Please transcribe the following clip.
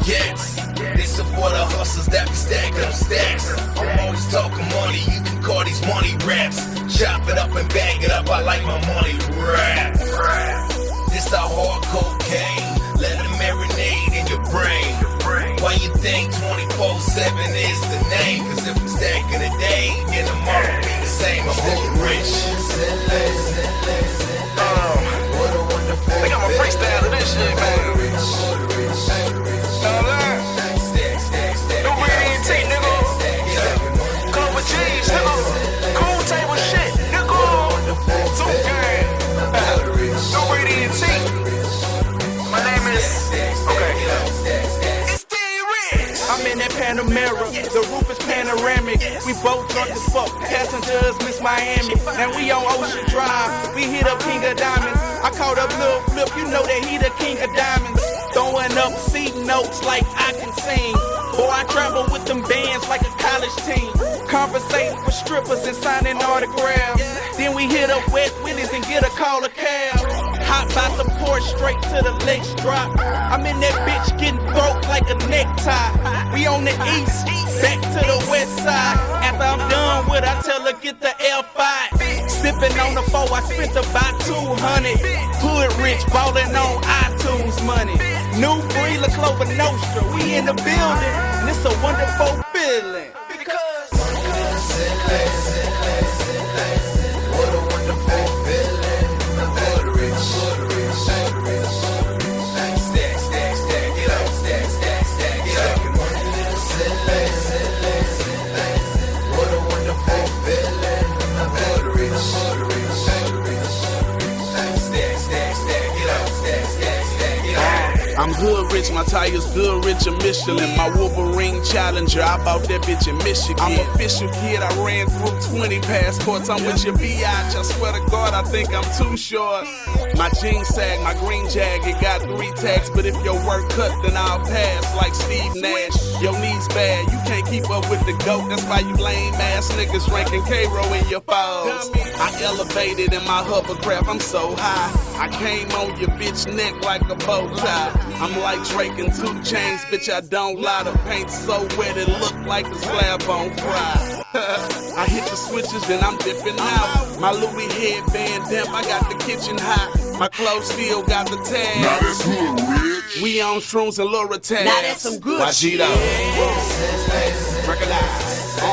gets. This is for the hustlers that be stacking up stacks. I'm always talking money, you can call these money raps. Chop it up and bag it up, I like my money rap. This the hard cocaine, let it marinate in your brain. Why you think 24/7 is the name? Cause if I'm stacking a day, then tomorrow be the same. I'm hood rich. I got my freestyle to this shit, man. No BET, nigga. Cover G's, nigga. Cool table shit, nigga. Zoo gang. No BET. My name is. Okay. It's D-Rich. I'm in that Panamera, the roof is panoramic. We both drunk as fuck, passengers miss Miami. Now we on Ocean Drive, we hit up King of Diamonds. I caught up Lil Flip, you know that he the King of Diamonds. Throwing up seat notes like I can sing. Boy, I travel with them bands like a college team. Conversating with strippers and signing autographs. Then we hit up Wet Willies and get a call a cab. Hop out the porch straight to the Lakes drop. I'm in that bitch getting broke like a necktie. We on the east, back to the west side. After I'm done with her, I tell her get the L5. Sipping on the 4, I spent about 200. Hood rich, ballin' on iTunes money. New breed, La Clover Nostra, we in the building, and it's a wonderful feeling. What a wonderful feeling. I'm hood rich. Stack, stack, stack it up. Stack, stack, stack it up. What a wonderful feeling. I'm hood rich. Stack, stack, stack it up. Stack, stack, stack it up. I'm hood rich, my tires good, rich and Michelin. My Wolverine Challenger, I bought that bitch in Michigan. I'm official kid, I ran through 20 passports. I'm with your biatch, I swear to God, I think I'm too short. My jeans sag, my green jag, it got 3 tags. But if your work cut, then I'll pass like Steve Nash. Your knees bad, you can't keep up with the GOAT. That's why you lame ass niggas ranking K-Row in your falls. I elevated in my hovercraft, I'm so high. I came on your bitch neck like a bow tie. I'm like Drake and 2 Chainz, bitch, I don't lie. The paint so wet it look like a slab on fry. I hit the switches, then I'm dipping out. My Louis headband damp, I got the kitchen hot. My clothes still got the tag. Now that's hood rich. We on shrooms and Loratab. Now that's some good shit. shit. Recognize.